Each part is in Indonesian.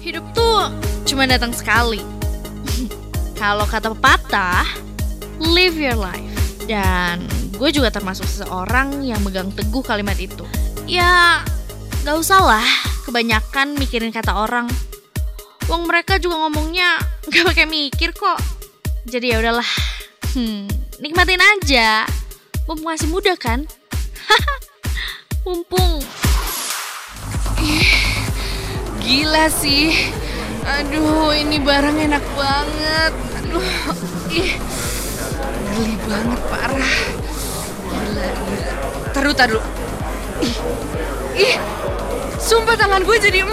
Hidup tuh cuma datang sekali. Kalau kata pepatah, live your life. Dan gue juga termasuk seseorang yang megang teguh kalimat itu. Ya, gak usah lah kebanyakan mikirin kata orang. Wong mereka juga ngomongnya gak pakai mikir kok. Jadi ya udahlah, nikmatin aja. Mumpung masih muda kan? Mumpung. Gila sih. Aduh, ini barang enak banget. Aduh, geli banget, parah. Gila. Taruh. Sumpah tangan gue jadi 4.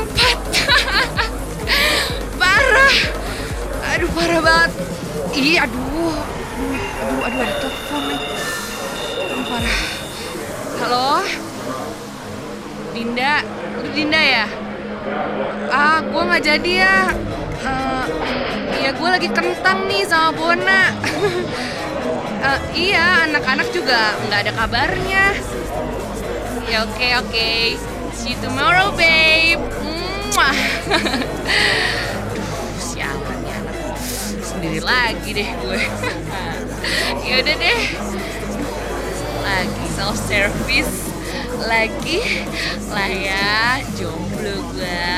Parah. Aduh, parah banget. Aduh, ada telepon nih. Parah. Halo? Dinda? Lu Dinda ya? Gue gak jadi ya. Ya gue lagi kentang nih sama Bona. Iya, anak-anak juga gak ada kabarnya. Ya oke. See you tomorrow, babe. Mwah. Sialan ya anak. Sendiri lagi deh gue. Yaudah deh. Lagi self-service. Lagi lah ya, jomblo gue.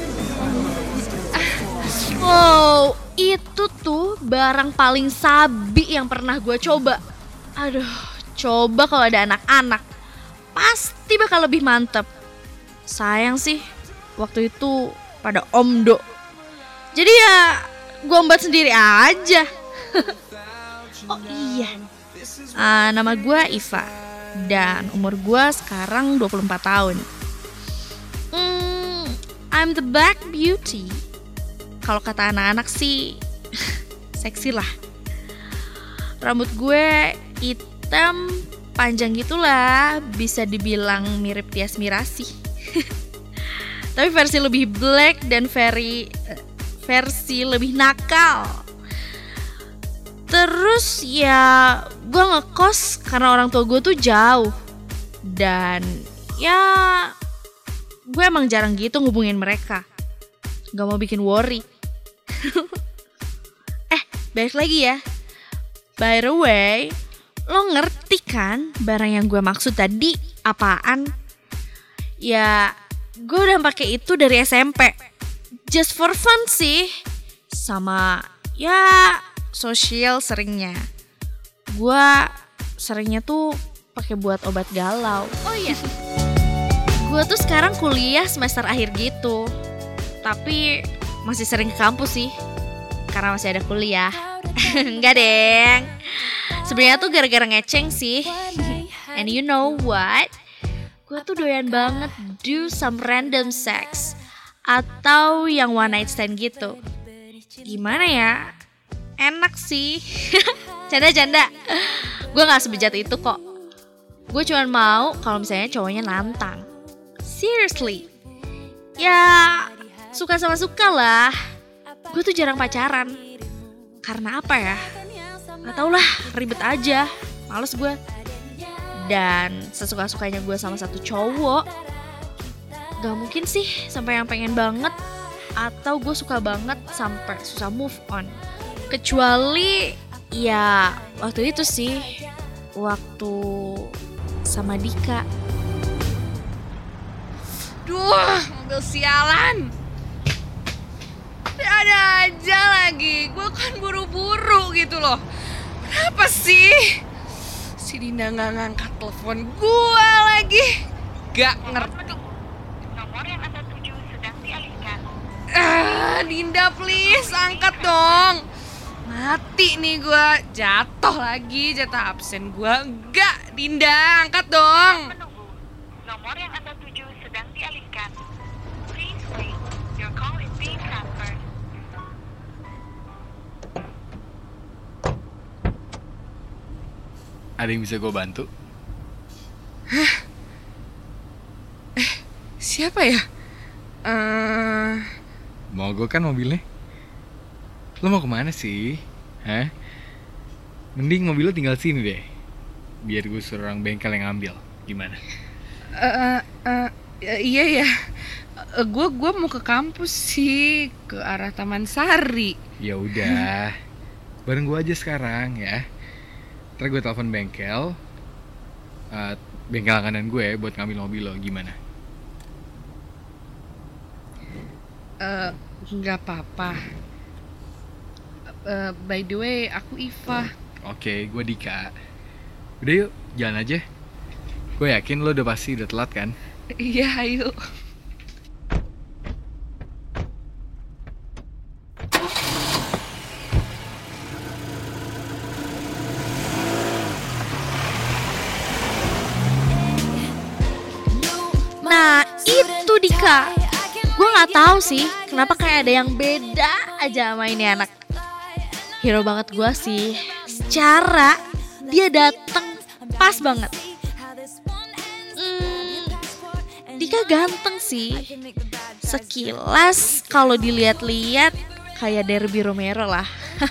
Wow, itu tuh barang paling sabi yang pernah gue coba. Aduh, coba kalau ada anak-anak, pasti bakal lebih mantep. Sayang sih, waktu itu pada omdo. Jadi ya, gue ombat sendiri aja. Oh iya, nama gue Iva. Dan umur gue sekarang 24 tahun. I'm the black beauty. Kalau kata anak-anak sih seksi lah. Rambut gue hitam, panjang gitulah. Bisa dibilang mirip Tias Mirasih. Tapi versi lebih black dan versi lebih nakal. Terus ya gue ngekos karena orang tua gue tuh jauh. Dan ya gue emang jarang gitu ngubungin mereka. Gak mau bikin worry. Balik lagi ya. By the way, lo ngerti kan barang yang gue maksud tadi apaan? Ya gue udah pakai itu dari SMP. Just for fun sih. Sama ya sosial seringnya. Gua seringnya tuh pakai buat obat galau. Oh iya. Gua tuh sekarang kuliah semester akhir gitu. Tapi masih sering ke kampus sih. Karena masih ada kuliah. Enggak, deng. Sebenarnya tuh gara-gara ngeceng sih. And you know what? Gua tuh doyan banget do some random sex. Atau yang one night stand gitu. Gimana ya? Enak sih. Canda-canda. Gue gak sebejat itu kok. Gue cuma mau kalau misalnya cowoknya nantang. Seriously. Ya suka sama suka lah. Gue tuh jarang pacaran. Karena apa ya? Gak tau lah, ribet aja. Males gue. Dan sesuka-sukanya gue sama satu cowok, gak mungkin sih sampai yang pengen banget. Atau gue suka banget sampai susah move on. Kecuali ya waktu itu sih, waktu sama Dika. Duh, mobil sialan. Ada aja lagi. Gue kan buru-buru gitu loh. Kenapa sih? Si Dinda gak ngangkat telepon gue lagi. Gak ngerti. Nomor yang Anda tuju sedang dialihkan. Dinda please angkat dong. Mati nih gue. Jatuh lagi, jatah absen gue. Enggak, Dinda angkat dong. Menunggu. Nomor yang Anda tuju sedang dialihkan. Please wait. Your call is being transferred. Ada yang bisa gue bantu? Siapa ya? Mau gue kan mobilnya. Lo mau kemana sih? Hah? Mending mobil lo tinggal sini deh. Biar gue suruh orang bengkel yang ngambil. Gimana? Iya ya. Gue mau ke kampus sih, ke arah Taman Sari. Ya udah, bareng gue aja sekarang ya. Ntar gue telepon bengkel, bengkel langganan gue buat ngambil mobil lo, gimana? Nggak apa-apa. By the way, aku Iva. Oke, gue Dika. Udah yuk, jalan aja. Gue yakin lo udah pasti udah telat kan? Iya, ayo. Nah, itu Dika. Gue nggak tahu sih kenapa kayak ada yang beda aja sama ini anak. Hero banget gue sih. Secara dia dateng pas banget. Dika ganteng sih. Sekilas kalau dilihat-lihat kayak Derby Romero lah.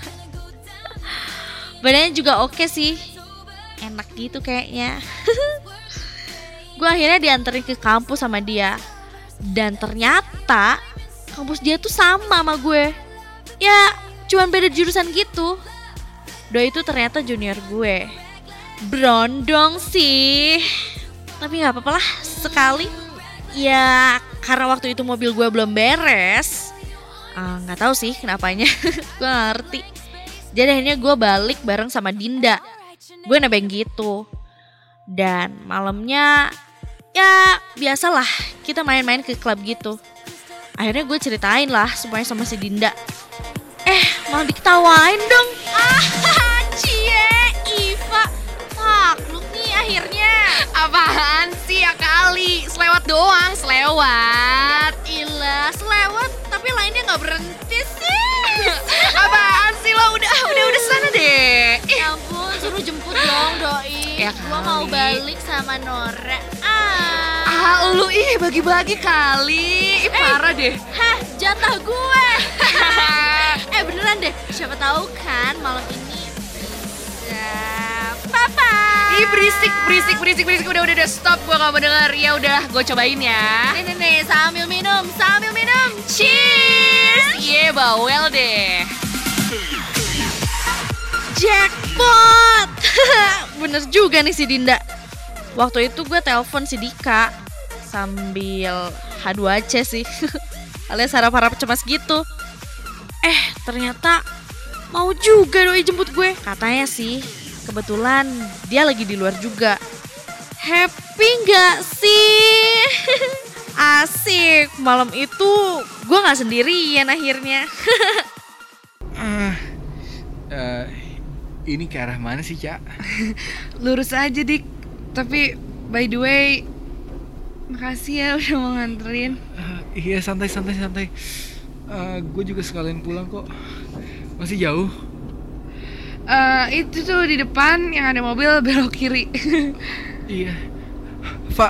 Badannya juga oke sih. Enak gitu kayaknya. Gue akhirnya dianterin ke kampus sama dia. Dan ternyata kampus dia tuh sama gue. Ya cuman beda jurusan gitu. Doi itu ternyata junior gue. Berondong sih. Tapi gak apa-apa lah sekali. Ya karena waktu itu mobil gue belum beres. Gak tahu sih kenapanya. Gue gak ngerti. Jadi akhirnya gue balik bareng sama Dinda. Gue nebeng gitu. Dan malamnya ya biasalah kita main-main ke klub gitu. Akhirnya gue ceritain lah semuanya sama si Dinda. Malah diketawain dong. Cie Iva, takluk nih akhirnya. Apaan sih ya kali? Selewat doang, selewat. Ilah selewat tapi lainnya gak berhenti sih. Apaan sih lo? Udah sana deh. Ya ampun, suruh jemput dong doi. Ya Gua mau kali. balik sama Nora. Lu bagi-bagi kali. Parah deh. Hah, jatah gue. Beneran deh. Siapa tahu kan malam ini Papa. Berisik. Udah stop, gua gak mau denger. Ya udah, gue cobain ya. Nih, sambil minum. Cheers. Iya, bawel deh. Jackpot. Bener juga nih si Dinda. Waktu itu gue telepon si Dika sambil H2C sih. Alias harap-harap cemas gitu. Ternyata mau juga doi jemput gue. Katanya sih kebetulan dia lagi di luar juga. Happy gak sih? Asik. Malam itu gue gak sendirian akhirnya. Ini ke arah mana sih, Cak? Lurus aja, Dik. Tapi by the way, makasih ya udah mau nganterin. Iya, santai. Gue juga sekalian pulang kok. Masih jauh? Itu tuh di depan yang ada mobil belok kiri. Iya. Pak,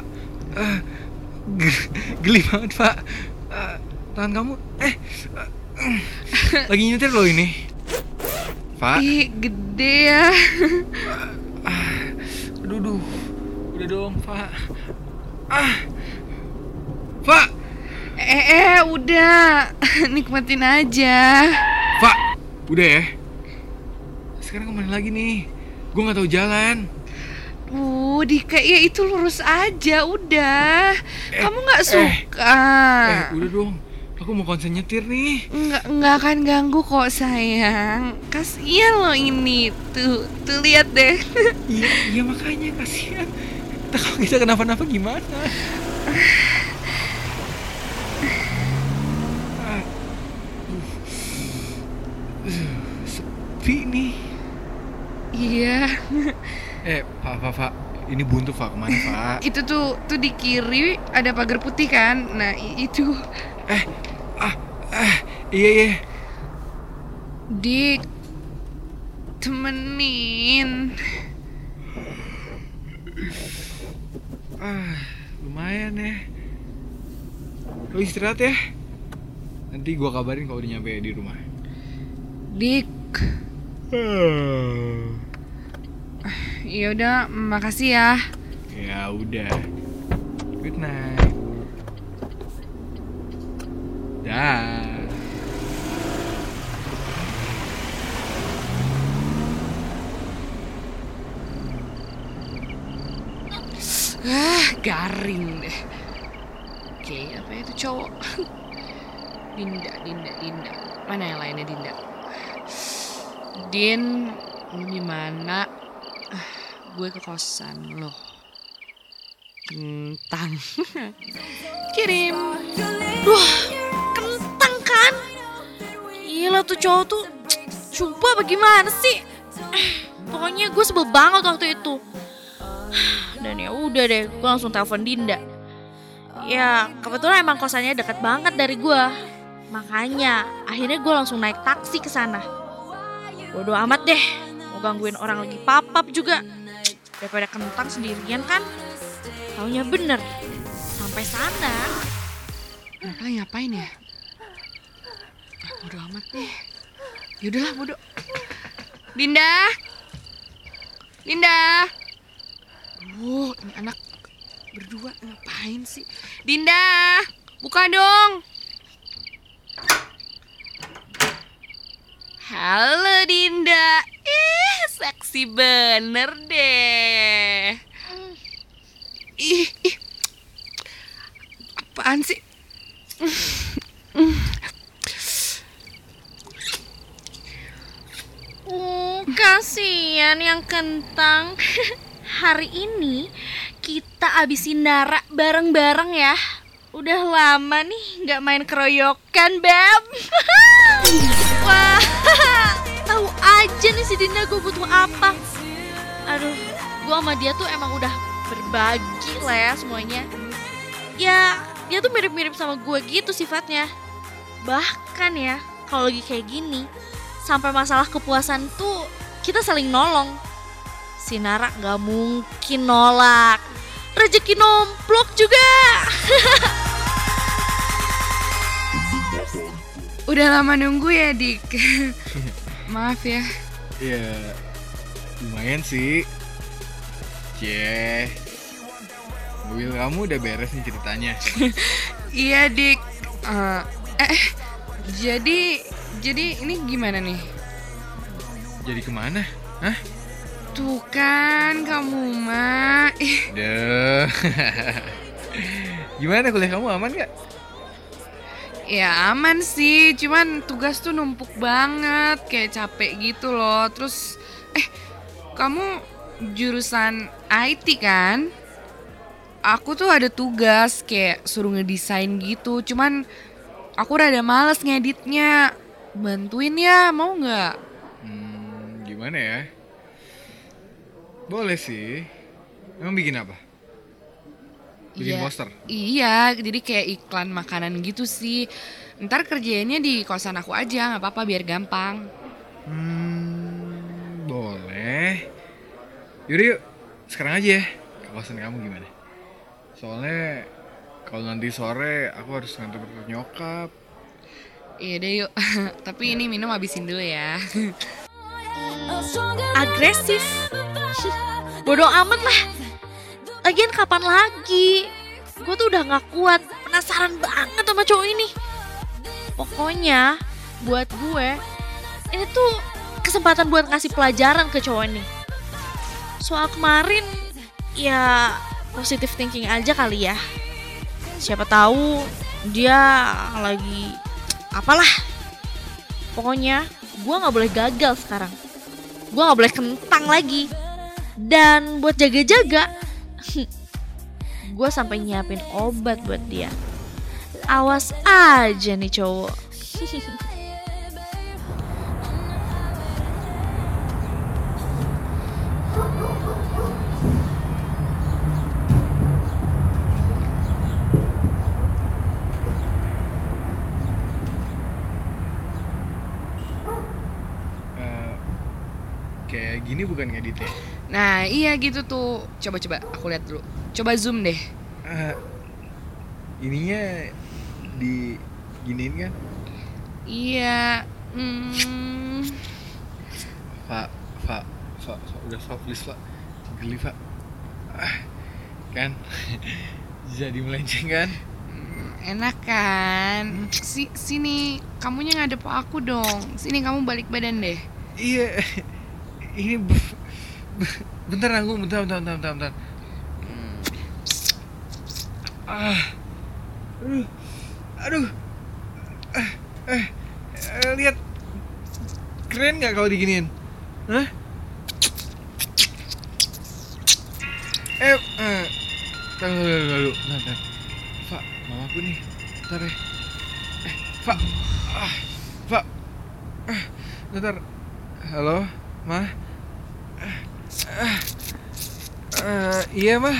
geli banget, Pak. Tangan kamu, lagi nyetir loh ini. Pak. Ih, gede ya. Aduh, udah dong, Pak. Pak. Udah. Nikmatin aja. Pak, udah ya. Sekarang kemana lagi nih? Gue nggak tahu jalan. Dika, ya itu lurus aja, udah. Kamu nggak suka? Udah dong. Aku mau konsen nyetir nih. Nggak akan ganggu kok sayang. Kasian lo ini. Tuh lihat deh. Iya makanya kasihan. Kalau kita kenapa-napa gimana? Sepi nih. Iya. Pak, ini buntu, Pak. Kemana, Pak? Itu tuh di kiri ada pagar putih kan? Nah, itu. Iya. Dik, temenin. Lumayan ya. Lo istirahat ya. Nanti gua kabarin kalau udah nyampe di rumah. Dik. Ya udah, makasih ya. Ya udah. Good night. Dah. Garing deh. Oke, apa itu cowok? Dinda. Mana yang lainnya Dinda? Din, lu di mana? Gue ke kosan lo. Kentang. Kirim. Duh, kentang kan? Gila tuh cowok tuh, sumpah bagaimana sih? Pokoknya gue sebel banget waktu itu. Dan ya udah deh, gue langsung telepon Dinda. Ya kebetulan emang kosannya dekat banget dari gue. Makanya akhirnya gue langsung naik taksi ke sana. Bodo amat deh, mau gangguin orang lagi papap juga. Daripada kentang sendirian kan. Taunya bener, sampai sana. Ngapain ya? Bodo amat deh. Yaudahlah bodo. Dinda. Ini anak berdua ngapain sih? Dinda, buka dong. Halo Dinda. Seksi bener deh. Ih. Apaan sih? Kasian yang kentang. Hari ini kita abisin Nara bareng-bareng ya. Udah lama nih gak main keroyokan, Beb. Wah, tahu aja nih si Dinda gue butuh apa. Aduh, gue sama dia tuh emang udah berbagi lah ya semuanya. Ya, dia tuh mirip-mirip sama gue gitu sifatnya. Bahkan ya, kalau lagi kayak gini, sampai masalah kepuasan tuh kita saling nolong. Si Nara gak mungkin nolak. Rezeki nomplok juga. Udah lama nunggu ya, Dik. Maaf ya. Ya, lumayan sih. Mobil kamu udah beres nih ceritanya. Iya, Dik. Jadi ini gimana nih? Jadi kemana? Hah? Tuh kan kamu mah. Duh. Gimana kuliah kamu aman gak? Ya aman sih, cuman tugas tuh numpuk banget, kayak capek gitu loh. Terus, kamu jurusan IT kan? Aku tuh ada tugas kayak suruh ngedesain gitu, cuman aku rada males ngeditnya. Bantuin ya, mau nggak? Gimana ya? Boleh sih. Emang bikin apa? Bikin poster? Iya, jadi kayak iklan makanan gitu sih. Ntar kerjainnya di kosan aku aja, nggak apa-apa biar gampang. Boleh. Yaudah yuk, sekarang aja ya. Ke kosan kamu gimana? Soalnya kalau nanti sore aku harus nganter ke nyokap. Iya deh yuk, tapi ini minum habisin dulu ya. Agresif. Bodoh amat lah. Lagian kapan lagi? Gue tuh udah gak kuat. Penasaran banget sama cowok ini. Pokoknya buat gue, ini tuh kesempatan buat ngasih pelajaran ke cowok ini. Soal kemarin, ya positive thinking aja kali ya. Siapa tahu dia lagi apalah. Pokoknya gue gak boleh gagal sekarang. Gue gak boleh kentang lagi. Dan buat jaga-jaga, gue sampai nyiapin obat buat dia. Awas aja nih cowok. Kayak gini bukan ngedit ya? Nah iya gitu tuh. Coba aku lihat dulu. Coba zoom deh. Ininya di giniin kan? Iya. Pak, udah please Pak. Geli Pak. Kan? Jadi melenceng kan? Enak kan? Sini, kamunya ngadep aku dong. Sini kamu balik badan deh. Iya. Ini bentar nanggung, bentar. Aduh. Lihat. Keren nggak kalau diginiin? Hah? Tunggu. Bentar. Pak, mamaku nih. Bentar ya. Pak. Pak. Bentar. Halo, Ma. Iya, Ma.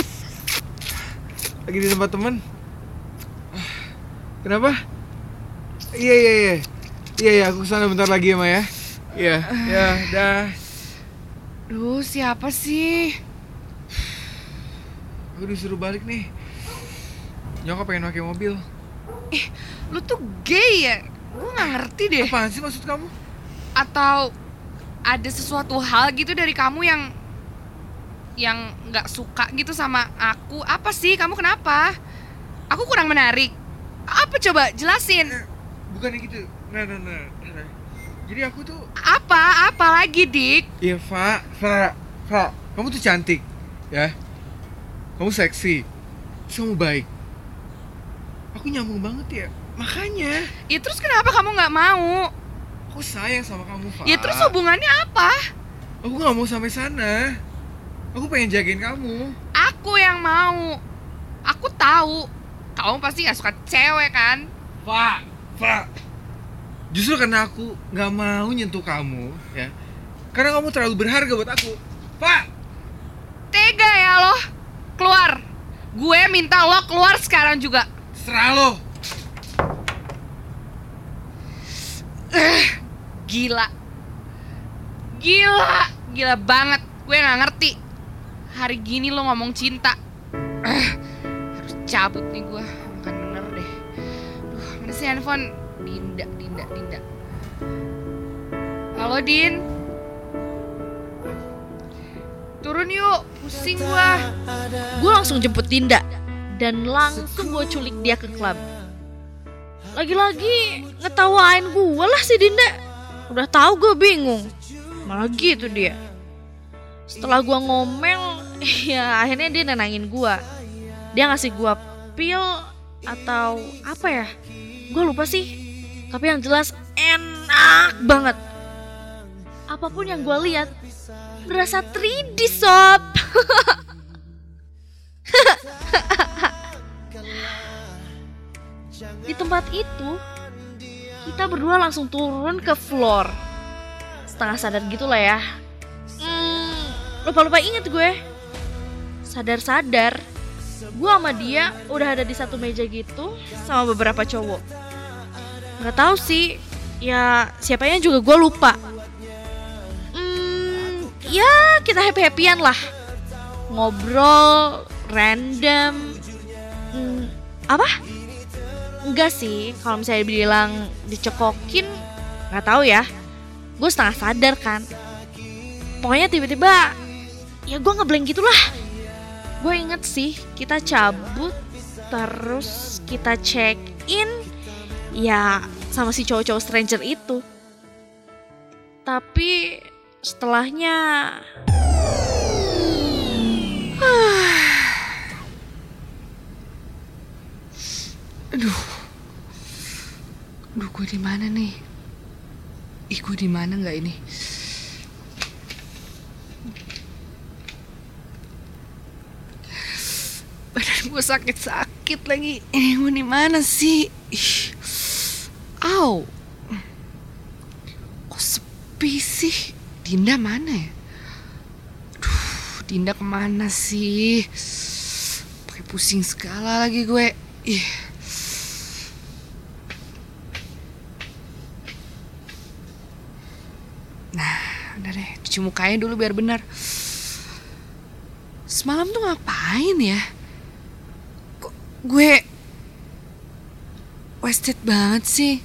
Lagi di tempat teman. Kenapa? Iya, aku kesana bentar lagi ya, Ma ya. Iya, dah. Duh, siapa sih? Aku disuruh balik nih. Nyokap pengen pakai mobil. Lu tuh gay ya? Gue gak ngerti deh. Apaan sih maksud kamu? Atau ada sesuatu hal gitu dari kamu yang nggak suka gitu sama aku? Apa sih? Kamu kenapa? Aku kurang menarik. Apa coba jelasin? Bukannya gitu. Nah. Jadi aku tuh Apa lagi, Dik? iya, Fa. Kamu tuh cantik, ya. Kamu seksi. Terus kamu baik. Aku nyambung banget ya. Makanya Ya terus kenapa kamu nggak mau? aku sayang sama kamu, Fa. Ya terus hubungannya apa? Aku gak mau sampai sana. Aku pengen jagain kamu. Aku yang mau. Aku tahu kamu pasti nggak suka cewek kan? Fa. Justru karena aku gak mau nyentuh kamu, ya. Karena kamu terlalu berharga buat aku. Fa. Tega ya lo. Keluar. Gue minta lo keluar sekarang juga. Serah lo. Gila banget. Gue gak ngerti. Hari gini lo ngomong cinta. Harus cabut nih gue. Bukan bener deh. Duh, mana sih handphone? Dinda. Halo, Din. Turun yuk. Pusing gue. Gue langsung jemput Dinda dan langsung gue culik dia ke klub. Lagi-lagi ngetawain gue lah si Dinda. Udah tahu gue bingung. Malah gitu dia. Setelah gue ngomel, ya akhirnya dia nenangin gue. Dia ngasih gue pil atau apa ya? Gue lupa sih. Tapi yang jelas enak banget. Apapun yang gue lihat berasa 3D sob. Di tempat itu kita berdua langsung turun ke floor. Setengah sadar gitu lah ya. Lupa inget gue. Sadar gue sama dia udah ada di satu meja gitu sama beberapa cowok. Gak tahu sih, ya siapanya juga gue lupa. Ya kita happy-happyan lah. Ngobrol random. Apa? Enggak sih, kalau misalnya bilang dicekokin gak tahu ya. Gue setengah sadar kan. Pokoknya tiba-tiba ya gue ngeblank gitulah. Gue inget sih kita cabut terus kita check in ya sama si cowok-cowok stranger itu. Tapi setelahnya Aduh, gue di mana nih? Gue di mana nggak ini? Badan gue sakit lagi. Gue di mana sih? Au, kok sepi sih? Dinda mana ya? Aduh, Dinda kemana sih? Pakai pusing segala lagi gue. Udah deh, cuci mukanya dulu biar benar. Semalam tuh ngapain ya? Kok gue wasted banget sih?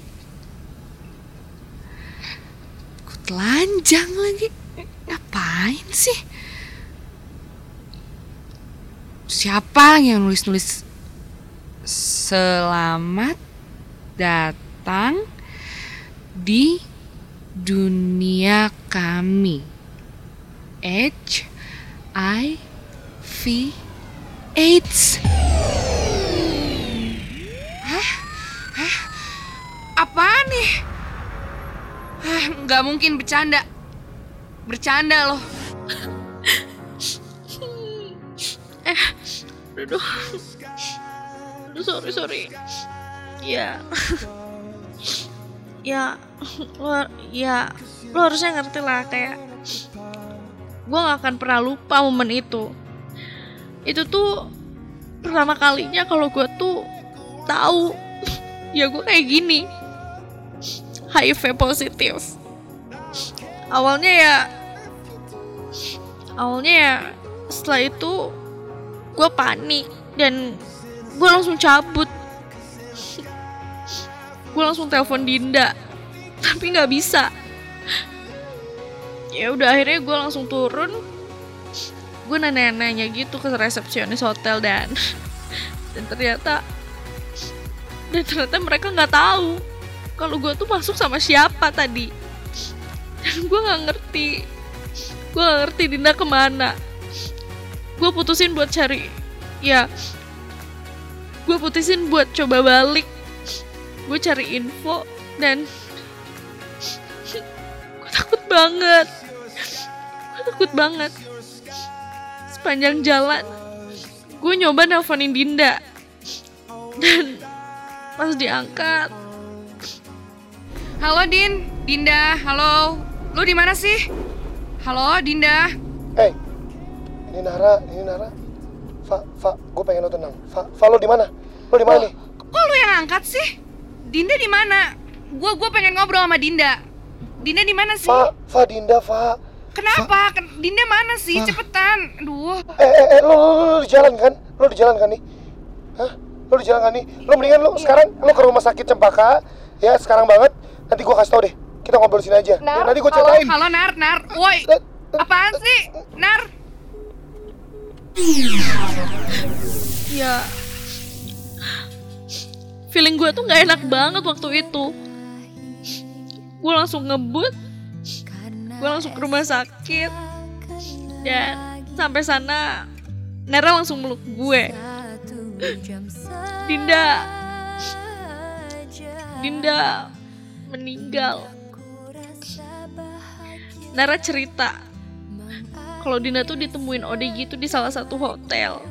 Gue telanjang lagi. Ngapain sih? Siapa yang nulis-nulis Selamat datang di dunia kami. HIV AIDS. Apaan nih? Nggak mungkin bercanda. Bercanda loh. Aduh, sorry. Ya, lo harusnya ngerti lah, kayak gue gak akan pernah lupa momen itu. Itu tuh pertama kalinya kalau gue tuh tahu ya gue kayak gini, HIV positif. Awalnya ya setelah itu gue panik dan gue langsung cabut. Gue langsung telepon Dinda, tapi nggak bisa. Ya udah, akhirnya gue langsung turun. Gue nanya-nanya gitu ke resepsionis hotel dan ternyata mereka nggak tahu kalau gue tuh masuk sama siapa tadi. Dan gue nggak ngerti Dinda kemana. Gue putusin buat coba balik. Gue cari info dan gue takut banget. Sepanjang jalan gue nyoba nelfonin Dinda dan pas diangkat, Halo Dinda, halo. Lu di mana sih? Halo Dinda. Hey, ini Nara. Fa, gue pengen lo tenang. Fa, lo di mana? Lo di mana nih? Kok lu yang angkat sih? Dinda di mana? Gua pengen ngobrol sama Dinda. Dinda di mana sih? Fa, Dinda. Kenapa? Dinda mana sih? Cepetan. Aduh. Lo di jalan kan? Lo di jalan kan nih? Hah? Lo di jalan kan nih? Lo mendingan lo sekarang lo ke rumah sakit Cempaka. Ya, sekarang banget. Nanti gue kasih tau deh. Kita ngobrol sini aja. Nar, nanti gue ceritain. Halo Nar. Woi. Apaan sih? Nar. ya feeling gue tuh gak enak banget waktu itu. Gue langsung ngebut, gue langsung ke rumah sakit, dan sampai sana Nara langsung meluk gue. Dinda meninggal. Nara cerita kalau Dinda tuh ditemuin Ode gitu di salah satu hotel.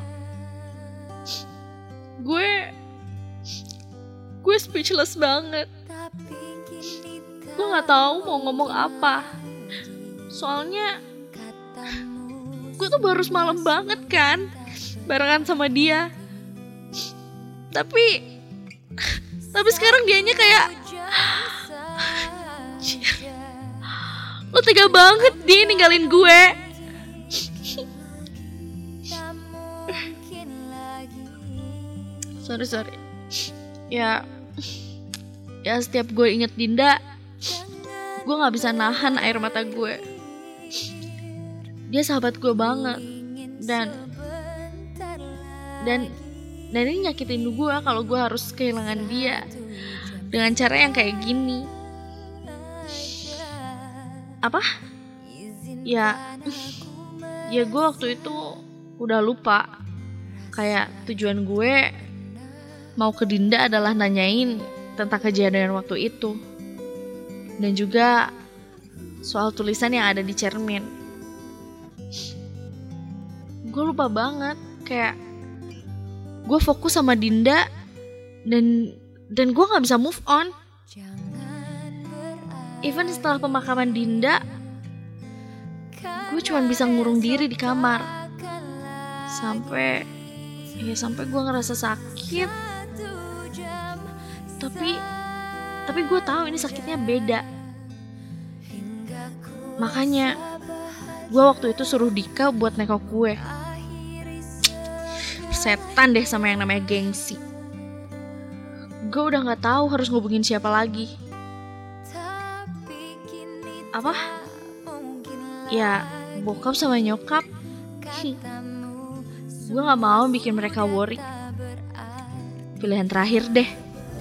Gue speechless banget. Gue nggak tahu mau ngomong apa. Soalnya gue tuh baru semalam banget kan barengan sama dia. Tapi sekarang dianya kayak lo tega banget dia ninggalin gue. Sorry. Ya setiap gue inget Dinda, gue gak bisa nahan air mata gue. Dia sahabat gue banget. Dan ini nyakitin gue kalau gue harus kehilangan dia dengan cara yang kayak gini. Apa? Ya gue waktu itu udah lupa. Kayak tujuan gue mau ke Dinda adalah nanyain tentang kejadian waktu itu. Dan juga soal tulisan yang ada di cermin. Gue lupa banget. Kayak gue fokus sama Dinda dan gue gak bisa move on. Even setelah pemakaman Dinda, gue cuma bisa ngurung diri di kamar sampai gue ngerasa sakit. Tapi gue tahu ini sakitnya beda. Makanya gue waktu itu suruh Dika buat nengok gue. Setan deh sama yang namanya gengsi. Gue udah gak tahu harus ngubungin siapa lagi. Apa? Ya bokap sama nyokap. Gue gak mau bikin mereka worry. pilihan terakhir deh.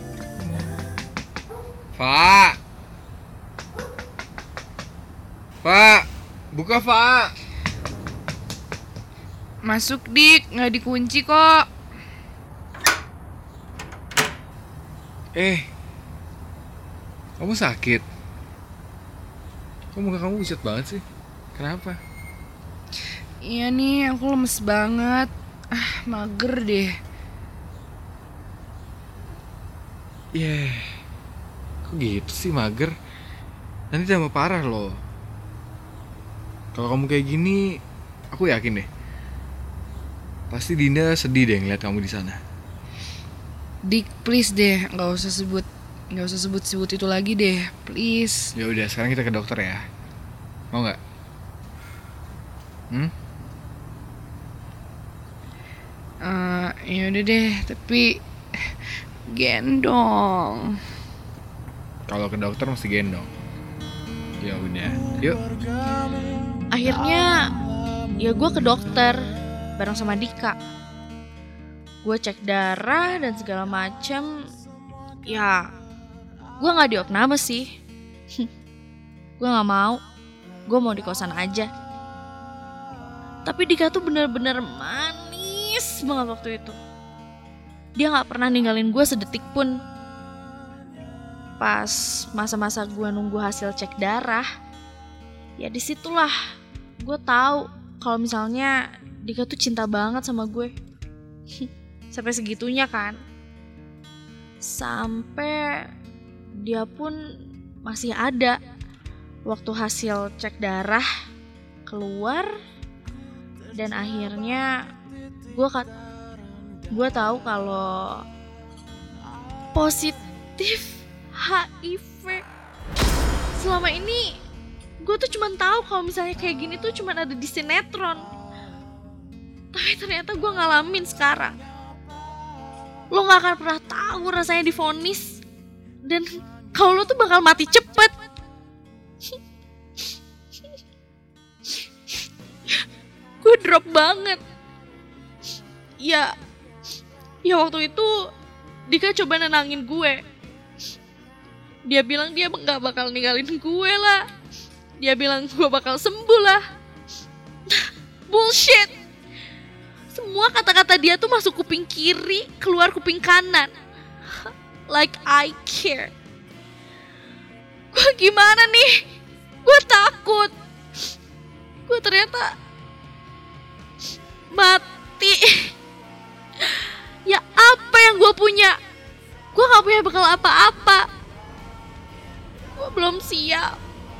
Pak, buka Pak. Masuk Dik, nggak dikunci kok. Kamu sakit? Kok muka kamu pucat banget sih? Kenapa? Iya nih, aku lemes banget. Mager deh. Kok gitu sih mager? Nanti tambah parah loh. Kalau kamu kayak gini, aku yakin deh. Pasti Dinda sedih deh ngeliat kamu di sana. Dik, please deh, nggak usah sebut itu lagi deh, please. Ya udah, sekarang kita ke dokter ya. Mau nggak? Ya udah deh, tapi gendong. Kalau ke dokter mesti gendong. Ya udah, yuk. Akhirnya ya gue ke dokter bareng sama Dika. Gue cek darah dan segala macem. Ya gue gak diopname sih. Gue gak mau. Gue mau di kosan aja. Tapi Dika tuh bener-bener manis banget waktu itu. Dia gak pernah ninggalin gue sedetik pun. Pas masa-masa gue nunggu hasil cek darah, ya disitulah gue tahu kalau misalnya Dika tuh cinta banget sama gue. Sampai segitunya kan. Sampai dia pun masih ada waktu hasil cek darah keluar. Dan akhirnya gue tahu kalau positif HIV. Selama ini gue tuh cuma tahu kalau misalnya kayak gini tuh cuma ada di sinetron. Tapi ternyata gue ngalamin sekarang. Lo gak akan pernah tahu rasanya divonis. Dan kalau lo tuh bakal mati cepet. Gue drop banget. Ya waktu itu Dika coba nenangin gue. Dia bilang dia gak bakal ninggalin gue lah. Dia bilang gue bakal sembuh lah. Bullshit. Semua kata-kata dia tuh masuk kuping kiri, keluar kuping kanan. Like I care. Gue gimana nih? Gue takut. Gue ternyata mati. Ya apa yang gue punya? Gue gak punya bekal apa-apa. Gue belum siap.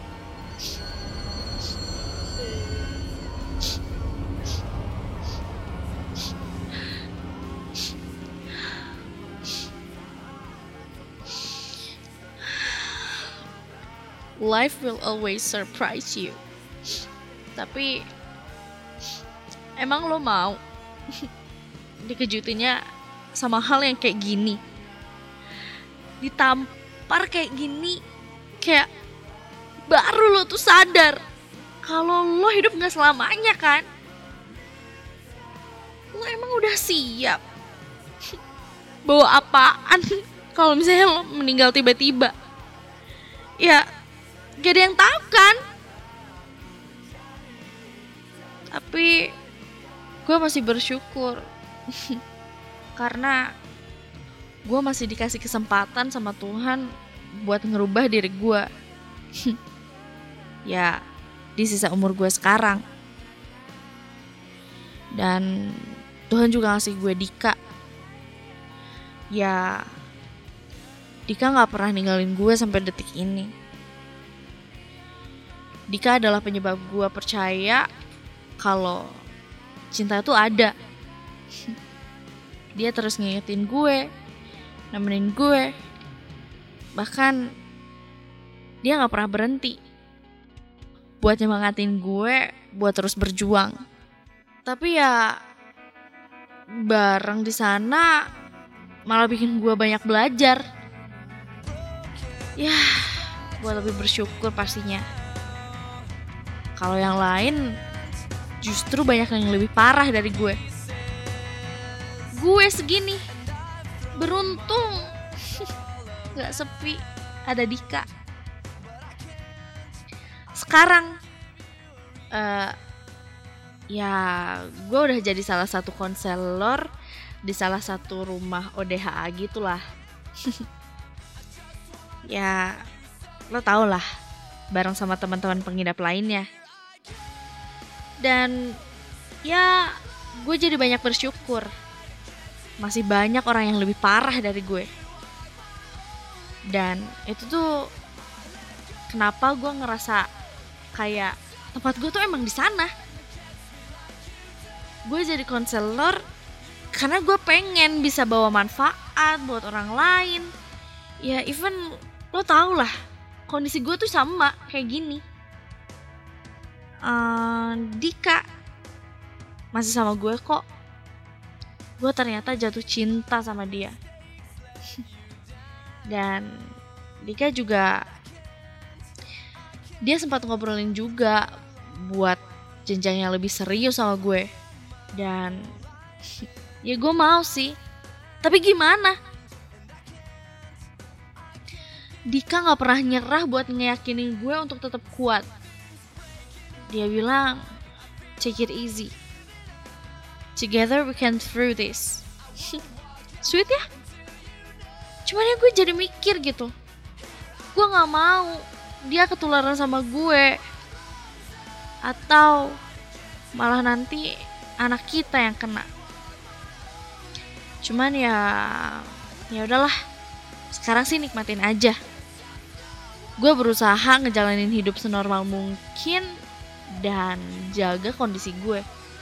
Life will always surprise you. Tapi emang lo mau dikejutinnya sama hal yang kayak gini? Ditampar kayak gini, kayak baru lo tuh sadar kalau lo hidup gak selamanya kan? Lo emang udah siap bawa apaan kalau misalnya lo meninggal tiba-tiba? Ya gak ada yang tahu kan? Tapi gue masih bersyukur karena gue masih dikasih kesempatan sama Tuhan buat ngerubah diri gue. Ya di sisa umur gue sekarang. Dan Tuhan juga ngasih gue Dika. Ya Dika gak pernah ninggalin gue sampai detik ini. Dika adalah penyebab gue percaya kalau cinta itu ada. Dia terus ngingetin gue, nemenin gue. Bahkan dia gak pernah berhenti buat nyemangatin gue buat terus berjuang. Tapi ya bareng di sana malah bikin gue banyak belajar. Ya, gue lebih bersyukur pastinya. Kalau yang lain justru banyak yang lebih parah dari gue. Gue segini Beruntung gak sepi, ada Dika. Sekarang ya gue udah jadi salah satu konselor di salah satu rumah ODHA gitulah. Ya lo tau lah, bareng sama teman-teman pengidap lainnya. Dan ya gue jadi banyak bersyukur, masih banyak orang yang lebih parah dari gue. Dan itu tuh kenapa gue ngerasa kayak tempat gue tuh emang di sana. Gue jadi konselor karena gue pengen bisa bawa manfaat buat orang lain. Ya even lo tau lah, kondisi gue tuh sama kayak gini. Dika masih sama gue kok. Gue ternyata jatuh cinta sama dia. Dan Dika juga, dia sempat ngobrolin juga buat jenjang yang lebih serius sama gue. Dan ya gue mau sih, tapi gimana? Dika gak pernah nyerah buat ngeyakinin gue untuk tetap kuat. Dia bilang, take it easy, together we can through this. Sweet ya? Cuman ya gue jadi mikir gitu, gue gak mau dia ketularan sama gue, atau malah nanti anak kita yang kena. Cuman ya udahlah, sekarang sih nikmatin aja. Gue berusaha ngejalanin hidup senormal mungkin dan jaga kondisi gue.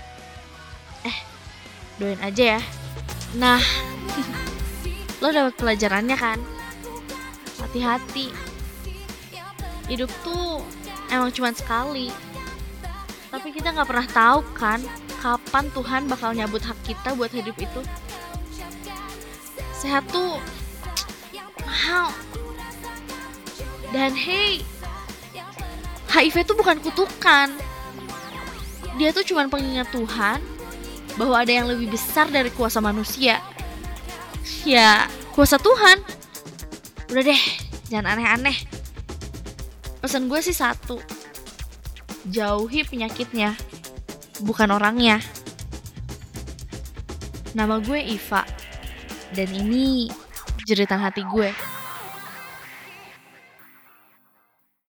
Doain aja ya. Nah, lo dapet pelajarannya kan? Hati-hati. Hidup tuh emang cuma sekali. Tapi kita gak pernah tahu kan kapan Tuhan bakal nyabut hak kita buat hidup itu. Sehat tuh mahal. Dan hey, HIV tuh bukan kutukan. Dia tuh cuma pengingat Tuhan bahwa ada yang lebih besar dari kuasa manusia. Ya, kuasa Tuhan. Udah deh, jangan aneh-aneh. Pesan gue sih satu, jauhi penyakitnya, bukan orangnya. Nama gue Iva, dan ini jeritan hati gue.